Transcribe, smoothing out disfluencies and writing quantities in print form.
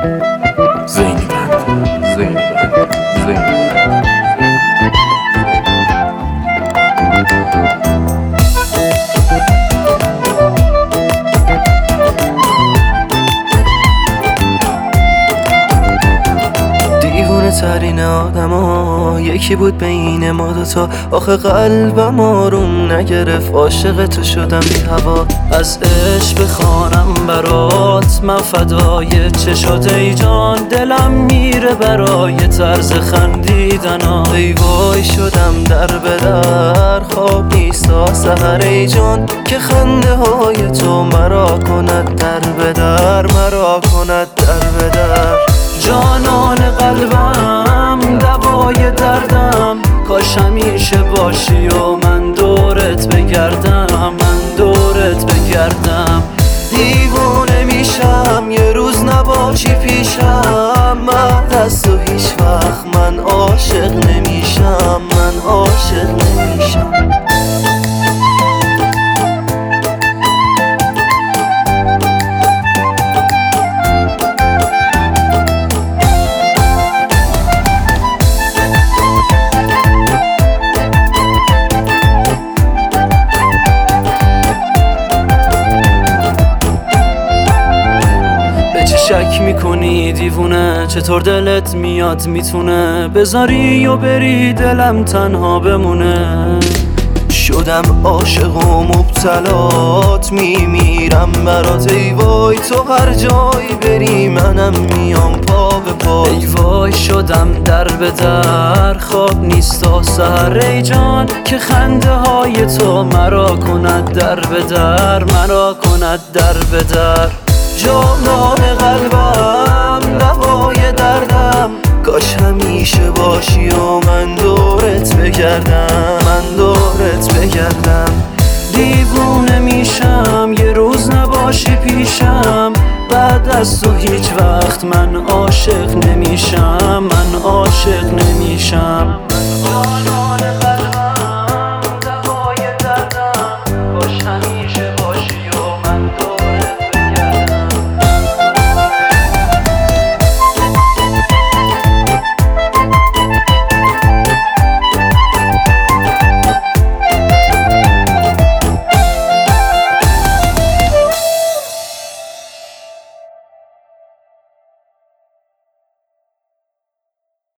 زینی بند دیوونه ترین آدم ها یکی بود بین ما دوتا. آخه قلبم آروم نگرفت، عاشق تو شدم بی هوا. از عشق بخوانم برات، من فدای چشات ای جان. دلم میره برای طرز خندیدن ها. ای وای شدم در به در، خواب نیستا سحر ای جان. که خنده های تو مرا کند در به در، مرا کند در به در. جانان قلبم دوای دردم، کاش همیشه باشی و من دورت بگردم، من دورت بگردم. دیوونه میشم یه روز نباشی پیشم، من از تو هیچ وقت من عاشق نمیشم، من عاشق نمیشم. شک میکنی دیوونه، چطور دلت میاد میتونه بذاری و بری دلم تنها بمونه. شدم عاشق و مبتلات، میمیرم برات ای وای. تو هر جایی بری منم میام پا به پا. ای وای شدم در به در، خواب نیستا سحر ای جان. که خنده های تو مرا کند در به در، مرا کند در به در. جانان قلبم دوای دردم، کاش همیشه باشی و من دورت بگردم، من دورت بگردم. دیوونه میشم یه روز نباشی پیشم، بعد از تو هیچ وقت من عاشق نمیشم، من عاشق نمیشم. جانان قلبم